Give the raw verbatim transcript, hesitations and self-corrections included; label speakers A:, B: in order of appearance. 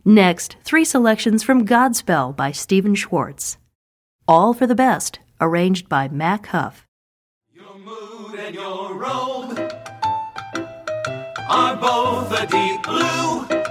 A: Next, three selections from Godspell by Stephen Schwartz. All for the Best, arranged by Mac Huff.
B: Your mood and your robe are both a deep blue.